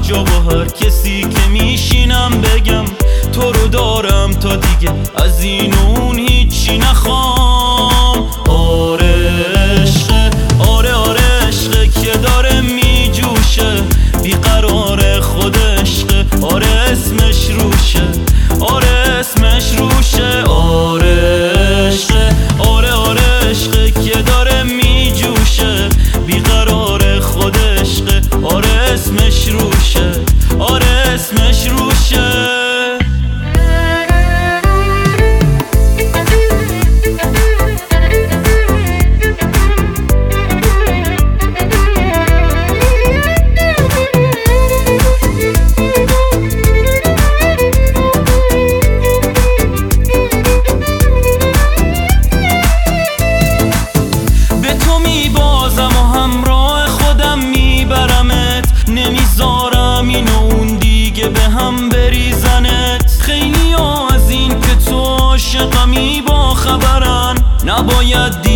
جا با هر کسی که میشینم بگم تو رو دارم تا دیگه از این و اون هیچی نخوام. آره عشقه، آره عشقه که داره میجوشه، بیقرار خود عشقه، آره اسمش روشه، آره اسمش روشه. آره عشقه، آره عشقه که داره میجوشه، بیقرار خود عشقه، آره اسمش روشه، آره اسمش روشه. نمیذارم این و اون دیگه به هم بریزنت. خیلی ها از این که تو عاشقمی با خبرن، نباید